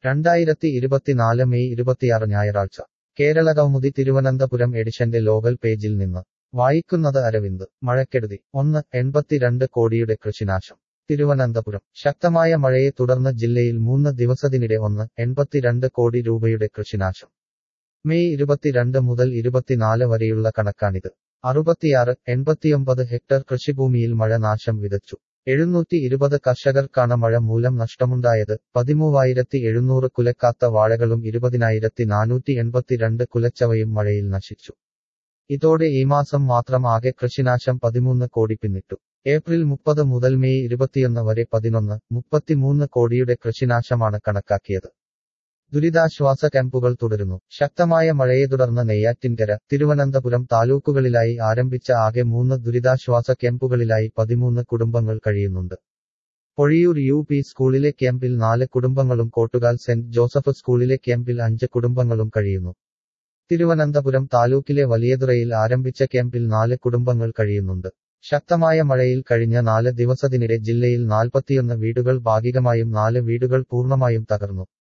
2024 May 26 ഞായറാഴ്ച കേരള കൗമുദി തിരുവനന്തപുരം എഡിഷന്റെ local പേജിൽ നിന്ന് വായിക്കുന്നത് അരവിന്ദ്. മഴക്കെടുതി 82 കോടിയുടെ കൃഷിനാശം. തിരുവനന്തപുരം ശക്തമായ മഴയെ തുടർന്ന് ജില്ലയിൽ 3 ദിവസത്തിനിടെ 82 കോടി രൂപയുടെ കൃഷിനാശം. മെയ് 22 മുതൽ 24 വരെയുള്ള കണക്കാണിത്. 66-89 ഹെക്ടർ കൃഷിഭൂമിയിൽ മഴ നാശം വിതച്ചു. 720 കർഷകർക്കാണ് മഴ മൂലം നഷ്ടമുണ്ടായത്. 13,700 കുലക്കാത്ത വാഴകളും 20,482 കുലച്ചവയും മഴയിൽ നശിച്ചു. ഇതോടെ ഈ മാസം മാത്രം ആകെ കൃഷിനാശം 13 കോടി പിന്നിട്ടു. ഏപ്രിൽ 30 മുതൽ മെയ് 21 വരെ 33 കോടിയുടെ കൃഷിനാശമാണ് കണക്കാക്കിയത്. ദുരിതാശ്വാസ ക്യാമ്പുകൾ തുടരുന്നു. ശക്തമായ മഴയെ തുടർന്ന് നെയ്യാറ്റിൻകര, തിരുവനന്തപുരം താലൂക്കുകളിലായി ആരംഭിച്ച ആകെ 3 ദുരിതാശ്വാസ ക്യാമ്പുകളിലായി 13 കുടുംബങ്ങൾ കഴിയുന്നുണ്ട്. പൊഴിയൂർ UP സ്കൂളിലെ ക്യാമ്പിൽ 4 കുടുംബങ്ങളും കോട്ടുകാൽ സെന്റ് ജോസഫ് സ്കൂളിലെ ക്യാമ്പിൽ 5 കുടുംബങ്ങളും കഴിയുന്നു. തിരുവനന്തപുരം താലൂക്കിലെ വലിയതുറയിൽ ആരംഭിച്ച ക്യാമ്പിൽ 4 കുടുംബങ്ങൾ കഴിയുന്നുണ്ട്. ശക്തമായ മഴയിൽ കഴിഞ്ഞ 4 ദിവസത്തിനിടെ ജില്ലയിൽ 41 വീടുകൾ ഭാഗികമായും 4 വീടുകൾ പൂർണ്ണമായും തകർന്നു.